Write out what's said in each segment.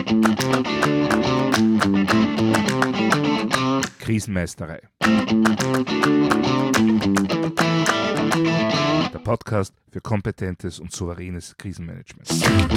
Krisenmeisterei. Der Podcast für kompetentes und souveränes Krisenmanagement.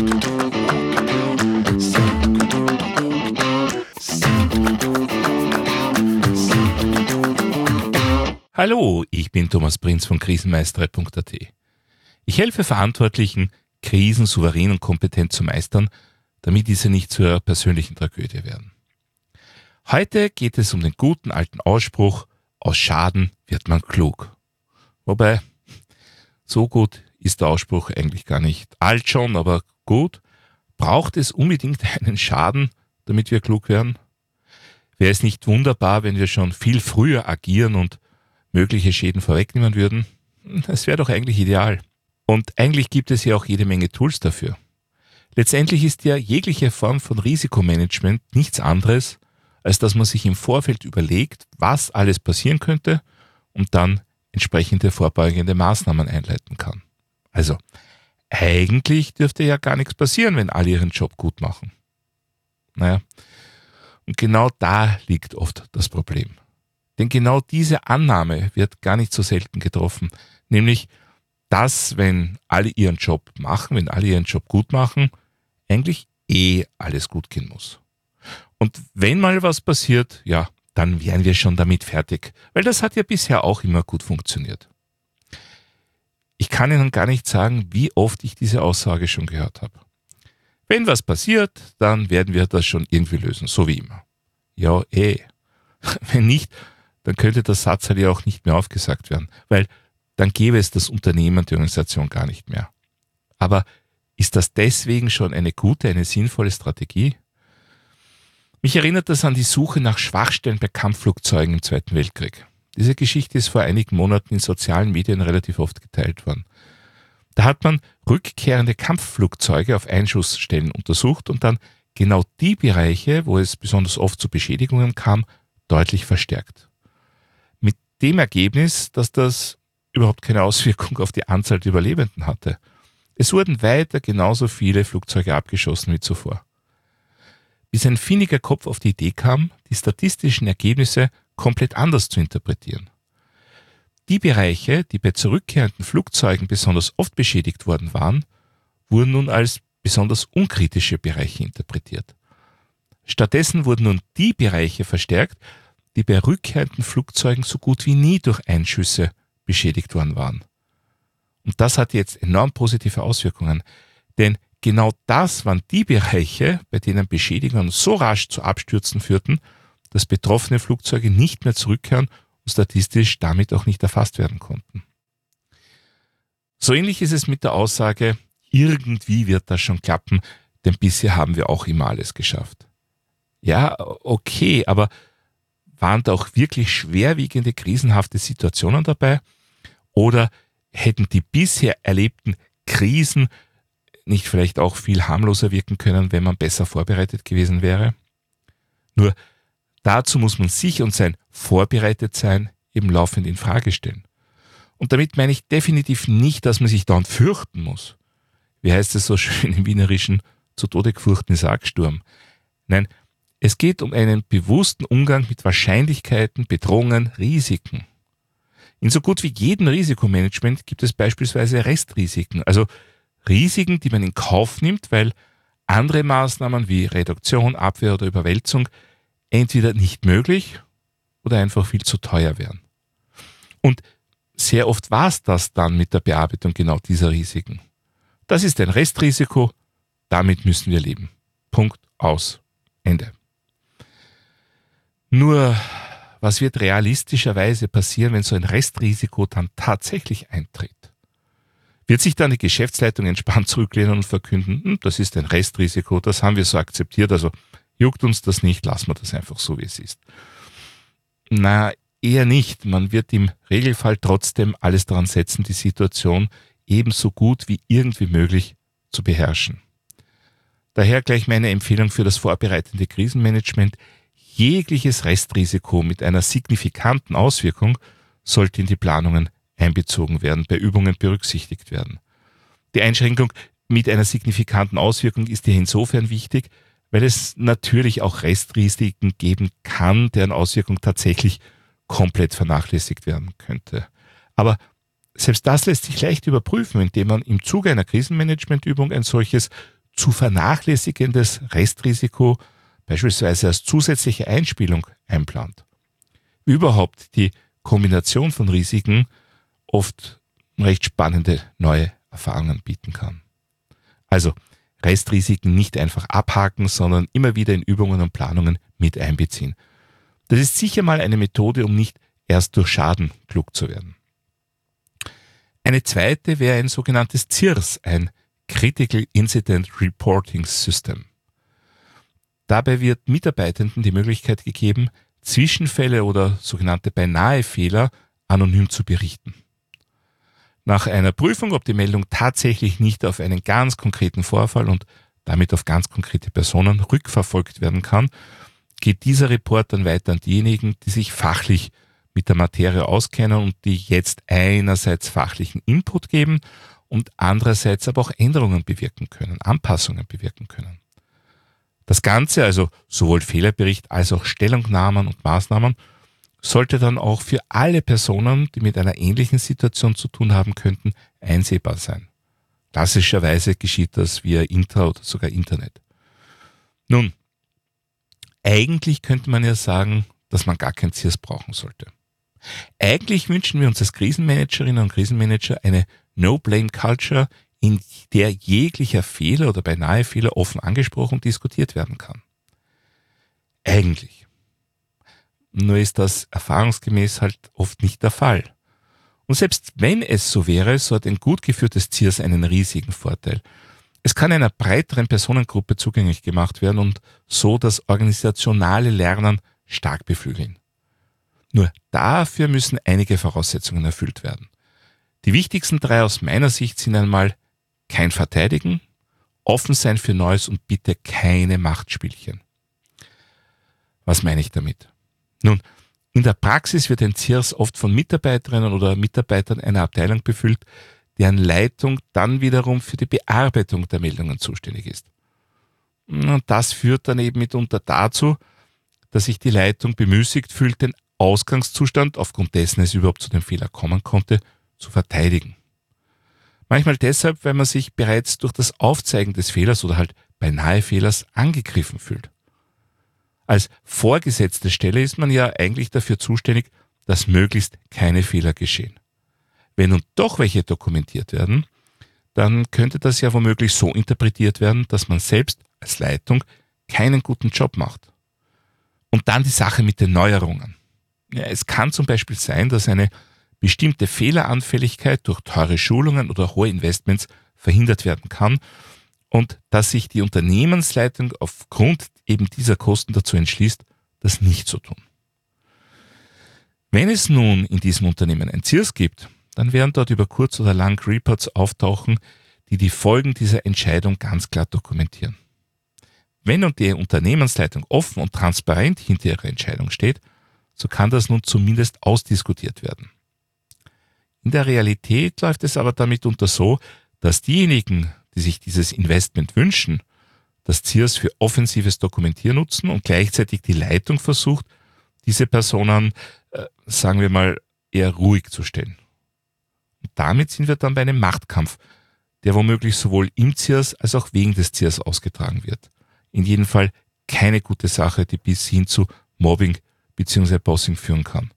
Hallo, ich bin Thomas Prinz von krisenmeisterei.at. Ich helfe Verantwortlichen, Krisen souverän und kompetent zu meistern, damit diese nicht zu ihrer persönlichen Tragödie werden. Heute geht es um den guten alten Ausspruch, aus Schaden wird man klug. Wobei, so gut ist der Ausspruch eigentlich gar nicht. Alt schon, aber gut. Braucht es unbedingt einen Schaden, damit wir klug werden? Wäre es nicht wunderbar, wenn wir schon viel früher agieren und mögliche Schäden vorwegnehmen würden? Das wäre doch eigentlich ideal. Und eigentlich gibt es ja auch jede Menge Tools dafür. Letztendlich ist ja jegliche Form von Risikomanagement nichts anderes, als dass man sich im Vorfeld überlegt, was alles passieren könnte und dann entsprechende vorbeugende Maßnahmen einleiten kann. Also, eigentlich dürfte ja gar nichts passieren, wenn alle ihren Job gut machen. Naja, und genau da liegt oft das Problem. Denn genau diese Annahme wird gar nicht so selten getroffen, nämlich, dass, wenn alle ihren Job machen, wenn alle ihren Job gut machen, eigentlich alles gut gehen muss. Und wenn mal was passiert, ja, dann wären wir schon damit fertig, weil das hat ja bisher auch immer gut funktioniert. Ich kann Ihnen gar nicht sagen, wie oft ich diese Aussage schon gehört habe. Wenn was passiert, dann werden wir das schon irgendwie lösen, so wie immer. Ja, Wenn nicht, dann könnte der Satz halt ja auch nicht mehr aufgesagt werden, weil dann gäbe es das Unternehmen, die Organisation gar nicht mehr. Aber ist das deswegen schon eine gute, eine sinnvolle Strategie? Mich erinnert das an die Suche nach Schwachstellen bei Kampfflugzeugen im Zweiten Weltkrieg. Diese Geschichte ist vor einigen Monaten in sozialen Medien relativ oft geteilt worden. Da hat man rückkehrende Kampfflugzeuge auf Einschussstellen untersucht und dann genau die Bereiche, wo es besonders oft zu Beschädigungen kam, deutlich verstärkt. Mit dem Ergebnis, dass das überhaupt keine Auswirkung auf die Anzahl der Überlebenden hatte. Es wurden weiter genauso viele Flugzeuge abgeschossen wie zuvor. Bis ein findiger Kopf auf die Idee kam, die statistischen Ergebnisse komplett anders zu interpretieren. Die Bereiche, die bei zurückkehrenden Flugzeugen besonders oft beschädigt worden waren, wurden nun als besonders unkritische Bereiche interpretiert. Stattdessen wurden nun die Bereiche verstärkt, die bei rückkehrenden Flugzeugen so gut wie nie durch Einschüsse beschädigt worden waren. Und das hat jetzt enorm positive Auswirkungen, denn genau das waren die Bereiche, bei denen Beschädigungen so rasch zu Abstürzen führten, dass betroffene Flugzeuge nicht mehr zurückkehren und statistisch damit auch nicht erfasst werden konnten. So ähnlich ist es mit der Aussage, irgendwie wird das schon klappen, denn bisher haben wir auch immer alles geschafft. Ja, okay, aber waren da auch wirklich schwerwiegende, krisenhafte Situationen dabei? Oder hätten die bisher erlebten Krisen nicht vielleicht auch viel harmloser wirken können, wenn man besser vorbereitet gewesen wäre? Nur dazu muss man sich und sein Vorbereitetsein eben laufend in Frage stellen. Und damit meine ich definitiv nicht, dass man sich dauernd fürchten muss. Wie heißt es so schön im Wienerischen, zu Tode gefurchten ist Argsturm. Nein, es geht um einen bewussten Umgang mit Wahrscheinlichkeiten, Bedrohungen, Risiken. In so gut wie jedem Risikomanagement gibt es beispielsweise Restrisiken, also Risiken, die man in Kauf nimmt, weil andere Maßnahmen wie Reduktion, Abwehr oder Überwälzung entweder nicht möglich oder einfach viel zu teuer wären. Und sehr oft war es das dann mit der Bearbeitung genau dieser Risiken. Das ist ein Restrisiko, damit müssen wir leben. Punkt, aus, Ende. Nur, was wird realistischerweise passieren, wenn so ein Restrisiko dann tatsächlich eintritt? Wird sich dann die Geschäftsleitung entspannt zurücklehnen und verkünden, das ist ein Restrisiko, das haben wir so akzeptiert, also juckt uns das nicht, lassen wir das einfach so, wie es ist. Na, eher nicht. Man wird im Regelfall trotzdem alles daran setzen, die Situation ebenso gut wie irgendwie möglich zu beherrschen. Daher gleich meine Empfehlung für das vorbereitende Krisenmanagement: Jegliches Restrisiko mit einer signifikanten Auswirkung sollte in die Planungen einbezogen werden, bei Übungen berücksichtigt werden. Die Einschränkung mit einer signifikanten Auswirkung ist hier insofern wichtig, weil es natürlich auch Restrisiken geben kann, deren Auswirkung tatsächlich komplett vernachlässigt werden könnte. Aber selbst das lässt sich leicht überprüfen, indem man im Zuge einer Krisenmanagementübung ein solches zu vernachlässigendes Restrisiko beispielsweise als zusätzliche Einspielung einplant. Wie überhaupt die Kombination von Risiken oft recht spannende neue Erfahrungen bieten kann. Also Restrisiken nicht einfach abhaken, sondern immer wieder in Übungen und Planungen mit einbeziehen. Das ist sicher mal eine Methode, um nicht erst durch Schaden klug zu werden. Eine zweite wäre ein sogenanntes CIRS, ein Critical Incident Reporting System. Dabei wird Mitarbeitenden die Möglichkeit gegeben, Zwischenfälle oder sogenannte Beinahe-Fehler anonym zu berichten. Nach einer Prüfung, ob die Meldung tatsächlich nicht auf einen ganz konkreten Vorfall und damit auf ganz konkrete Personen rückverfolgt werden kann, geht dieser Report dann weiter an diejenigen, die sich fachlich mit der Materie auskennen und die jetzt einerseits fachlichen Input geben und andererseits aber auch Änderungen bewirken können, Anpassungen bewirken können. Das Ganze, also sowohl Fehlerbericht als auch Stellungnahmen und Maßnahmen, sollte dann auch für alle Personen, die mit einer ähnlichen Situation zu tun haben könnten, einsehbar sein. Klassischerweise geschieht das via Intra oder sogar Internet. Nun, eigentlich könnte man ja sagen, dass man gar kein CIRS brauchen sollte. Eigentlich wünschen wir uns als Krisenmanagerinnen und Krisenmanager eine No-Blame-Culture, in der jeglicher Fehler oder beinahe Fehler offen angesprochen und diskutiert werden kann. Eigentlich. Nur ist das erfahrungsgemäß halt oft nicht der Fall. Und selbst wenn es so wäre, so hat ein gut geführtes CIRS einen riesigen Vorteil. Es kann einer breiteren Personengruppe zugänglich gemacht werden und so das organisationale Lernen stark beflügeln. Nur dafür müssen einige Voraussetzungen erfüllt werden. Die wichtigsten 3 aus meiner Sicht sind einmal kein Verteidigen, offen sein für Neues und bitte keine Machtspielchen. Was meine ich damit? Nun, in der Praxis wird ein CIRS oft von Mitarbeiterinnen oder Mitarbeitern einer Abteilung befüllt, deren Leitung dann wiederum für die Bearbeitung der Meldungen zuständig ist. Und das führt dann eben mitunter dazu, dass sich die Leitung bemüßigt fühlt, den Ausgangszustand, aufgrund dessen es überhaupt zu dem Fehler kommen konnte, zu verteidigen. Manchmal deshalb, weil man sich bereits durch das Aufzeigen des Fehlers oder halt beinahe Fehlers angegriffen fühlt. Als vorgesetzte Stelle ist man ja eigentlich dafür zuständig, dass möglichst keine Fehler geschehen. Wenn nun doch welche dokumentiert werden, dann könnte das ja womöglich so interpretiert werden, dass man selbst als Leitung keinen guten Job macht. Und dann die Sache mit den Neuerungen. Ja, es kann zum Beispiel sein, dass eine bestimmte Fehleranfälligkeit durch teure Schulungen oder hohe Investments verhindert werden kann und dass sich die Unternehmensleitung aufgrund eben dieser Kosten dazu entschließt, das nicht zu tun. Wenn es nun in diesem Unternehmen ein CIRS gibt, dann werden dort über kurz oder lang Reports auftauchen, die die Folgen dieser Entscheidung ganz klar dokumentieren. Wenn nun die Unternehmensleitung offen und transparent hinter ihrer Entscheidung steht, so kann das nun zumindest ausdiskutiert werden. In der Realität läuft es aber damit unter so, dass diejenigen, die sich dieses Investment wünschen, das CIRS für offensives Dokumentieren nutzen und gleichzeitig die Leitung versucht, diese Personen, sagen wir mal, eher ruhig zu stellen. Und damit sind wir dann bei einem Machtkampf, der womöglich sowohl im CIRS als auch wegen des CIRS ausgetragen wird. In jedem Fall keine gute Sache, die bis hin zu Mobbing bzw. Bossing führen kann.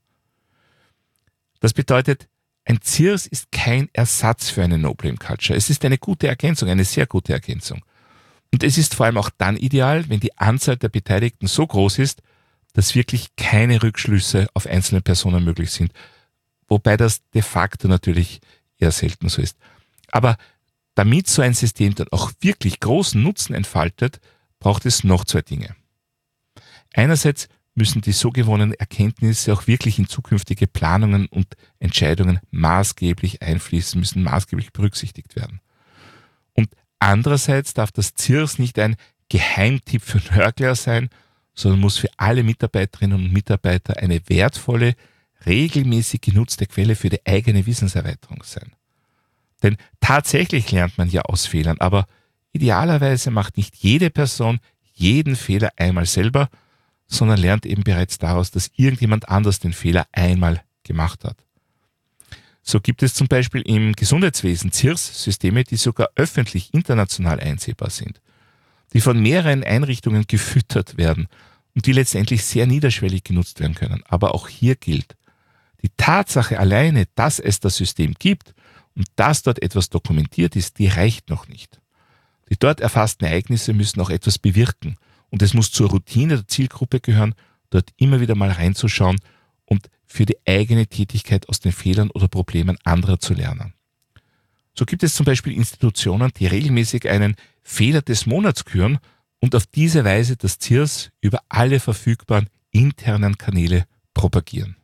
Das bedeutet, ein CIRS ist kein Ersatz für eine No-Blame-Culture. Es ist eine gute Ergänzung, eine sehr gute Ergänzung. Und es ist vor allem auch dann ideal, wenn die Anzahl der Beteiligten so groß ist, dass wirklich keine Rückschlüsse auf einzelne Personen möglich sind. Wobei das de facto natürlich eher selten so ist. Aber damit so ein System dann auch wirklich großen Nutzen entfaltet, braucht es noch 2 Dinge. Einerseits müssen die so gewonnenen Erkenntnisse auch wirklich in zukünftige Planungen und Entscheidungen maßgeblich einfließen, müssen maßgeblich berücksichtigt werden. Und andererseits darf das CIRS nicht ein Geheimtipp für Nörgler sein, sondern muss für alle Mitarbeiterinnen und Mitarbeiter eine wertvolle, regelmäßig genutzte Quelle für die eigene Wissenserweiterung sein. Denn tatsächlich lernt man ja aus Fehlern, aber idealerweise macht nicht jede Person jeden Fehler einmal selber, sondern lernt eben bereits daraus, dass irgendjemand anders den Fehler einmal gemacht hat. So gibt es zum Beispiel im Gesundheitswesen CIRS-Systeme, die sogar öffentlich international einsehbar sind, die von mehreren Einrichtungen gefüttert werden und die letztendlich sehr niederschwellig genutzt werden können. Aber auch hier gilt, die Tatsache alleine, dass es das System gibt und dass dort etwas dokumentiert ist, die reicht noch nicht. Die dort erfassten Ereignisse müssen auch etwas bewirken und es muss zur Routine der Zielgruppe gehören, dort immer wieder mal reinzuschauen und für die eigene Tätigkeit aus den Fehlern oder Problemen anderer zu lernen. So gibt es zum Beispiel Institutionen, die regelmäßig einen Fehler des Monats küren und auf diese Weise das CIRS über alle verfügbaren internen Kanäle propagieren.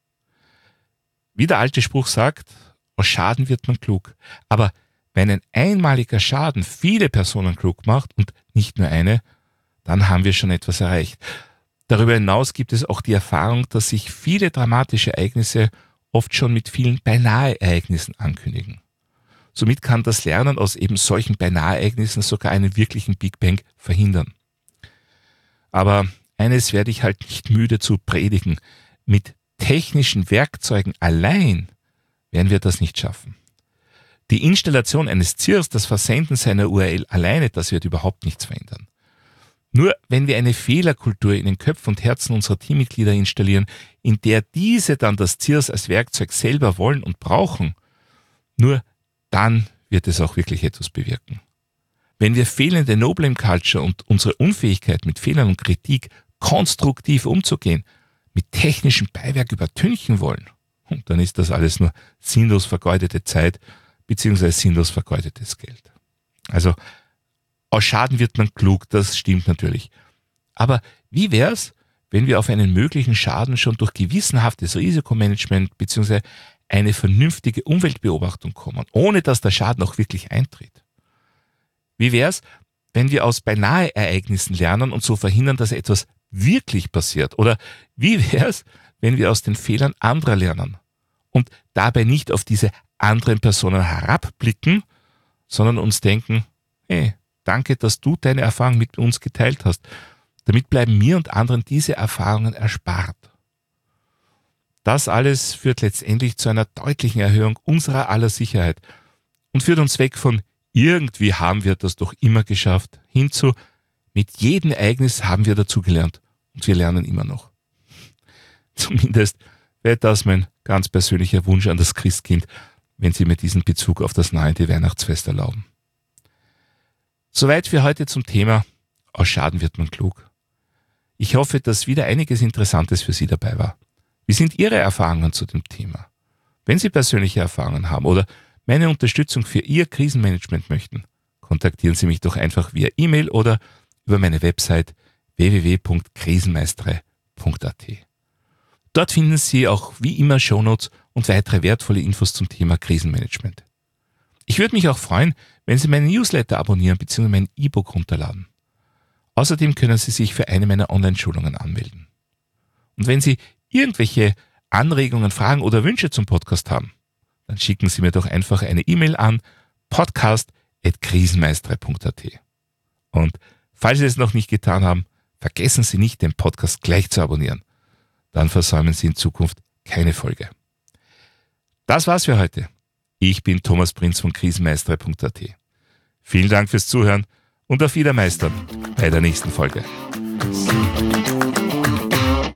Wie der alte Spruch sagt, aus Schaden wird man klug. Aber wenn ein einmaliger Schaden viele Personen klug macht und nicht nur eine, dann haben wir schon etwas erreicht. Darüber hinaus gibt es auch die Erfahrung, dass sich viele dramatische Ereignisse oft schon mit vielen Beinahe-Ereignissen ankündigen. Somit kann das Lernen aus eben solchen Beinahe-Ereignissen sogar einen wirklichen Big Bang verhindern. Aber eines werde ich halt nicht müde zu predigen. Mit technischen Werkzeugen allein werden wir das nicht schaffen. Die Installation eines CIRS, das Versenden seiner URL alleine, das wird überhaupt nichts verändern. Nur wenn wir eine Fehlerkultur in den Köpfen und Herzen unserer Teammitglieder installieren, in der diese dann das CIRS als Werkzeug selber wollen und brauchen, nur dann wird es auch wirklich etwas bewirken. Wenn wir fehlende No-Blame-Culture und unsere Unfähigkeit mit Fehlern und Kritik konstruktiv umzugehen, mit technischem Beiwerk übertünchen wollen, dann ist das alles nur sinnlos vergeudete Zeit bzw. sinnlos vergeudetes Geld. Also aus Schaden wird man klug, das stimmt natürlich. Aber wie wär's, wenn wir auf einen möglichen Schaden schon durch gewissenhaftes Risikomanagement bzw. eine vernünftige Umweltbeobachtung kommen, ohne dass der Schaden auch wirklich eintritt? Wie wär's, wenn wir aus Beinahe-Ereignissen lernen und so verhindern, dass etwas wirklich passiert? Oder wie wär's, wenn wir aus den Fehlern anderer lernen und dabei nicht auf diese anderen Personen herabblicken, sondern uns denken, hey, danke, dass du deine Erfahrung mit uns geteilt hast. Damit bleiben mir und anderen diese Erfahrungen erspart. Das alles führt letztendlich zu einer deutlichen Erhöhung unserer aller Sicherheit und führt uns weg von irgendwie haben wir das doch immer geschafft, hin zu mit jedem Ereignis haben wir dazugelernt und wir lernen immer noch. Zumindest wäre das mein ganz persönlicher Wunsch an das Christkind, wenn Sie mir diesen Bezug auf das nahende Weihnachtsfest erlauben. Soweit für heute zum Thema aus Schaden wird man klug. Ich hoffe, dass wieder einiges Interessantes für Sie dabei war. Wie sind Ihre Erfahrungen zu dem Thema? Wenn Sie persönliche Erfahrungen haben oder meine Unterstützung für Ihr Krisenmanagement möchten, kontaktieren Sie mich doch einfach via E-Mail oder über meine Website www.krisenmeistere.at. Dort finden Sie auch wie immer Shownotes und weitere wertvolle Infos zum Thema Krisenmanagement. Ich würde mich auch freuen, wenn Sie meinen Newsletter abonnieren bzw. mein E-Book runterladen. Außerdem können Sie sich für eine meiner Online-Schulungen anmelden. Und wenn Sie irgendwelche Anregungen, Fragen oder Wünsche zum Podcast haben, dann schicken Sie mir doch einfach eine E-Mail an podcast@krisenmeistere.at. Und falls Sie es noch nicht getan haben, vergessen Sie nicht, den Podcast gleich zu abonnieren. Dann versäumen Sie in Zukunft keine Folge. Das war's für heute. Ich bin Thomas Prinz von krisenmeistere.at. Vielen Dank fürs Zuhören und auf Wiedermeistern bei der nächsten Folge.